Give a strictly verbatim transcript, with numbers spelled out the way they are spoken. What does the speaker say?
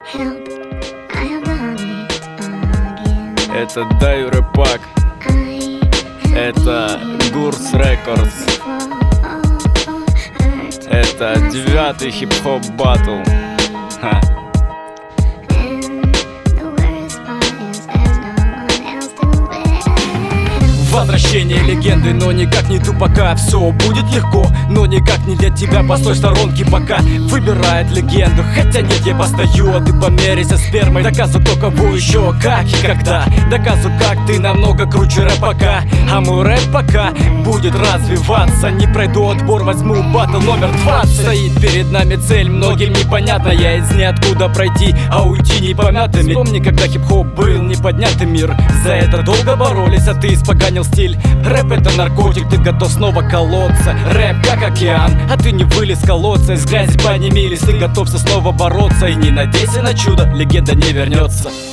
Это Даю Рэпак. Это Гурс Рекордс. Это девятый хип-хоп баттл. Ха. Возвращение легенды, но никак не тупака. Все будет легко, но никак не для тебя. Постой в сторонке пока выбирает легенду. Хотя нет, я постою, а ты померяйся спермой. Доказывай, кто кого еще, как и когда. Доказывай, как ты намного круче рэпака. А мой рэп пока будет развиваться. Не пройду отбор, возьму баттл номер двадцать. Стоит перед нами цель, многим непонятно. Я из ниоткуда пройти, а уйти непомятыми. Вспомни, когда хип-хоп был неподнятый мир. За это долго боролись, а ты испоганил стиль. Рэп это наркотик, ты готов снова колоться. Рэп как океан, а ты не вылез колодца. Из грязи поднимились, ты готовься снова бороться. И не надейся на чудо, легенда не вернется.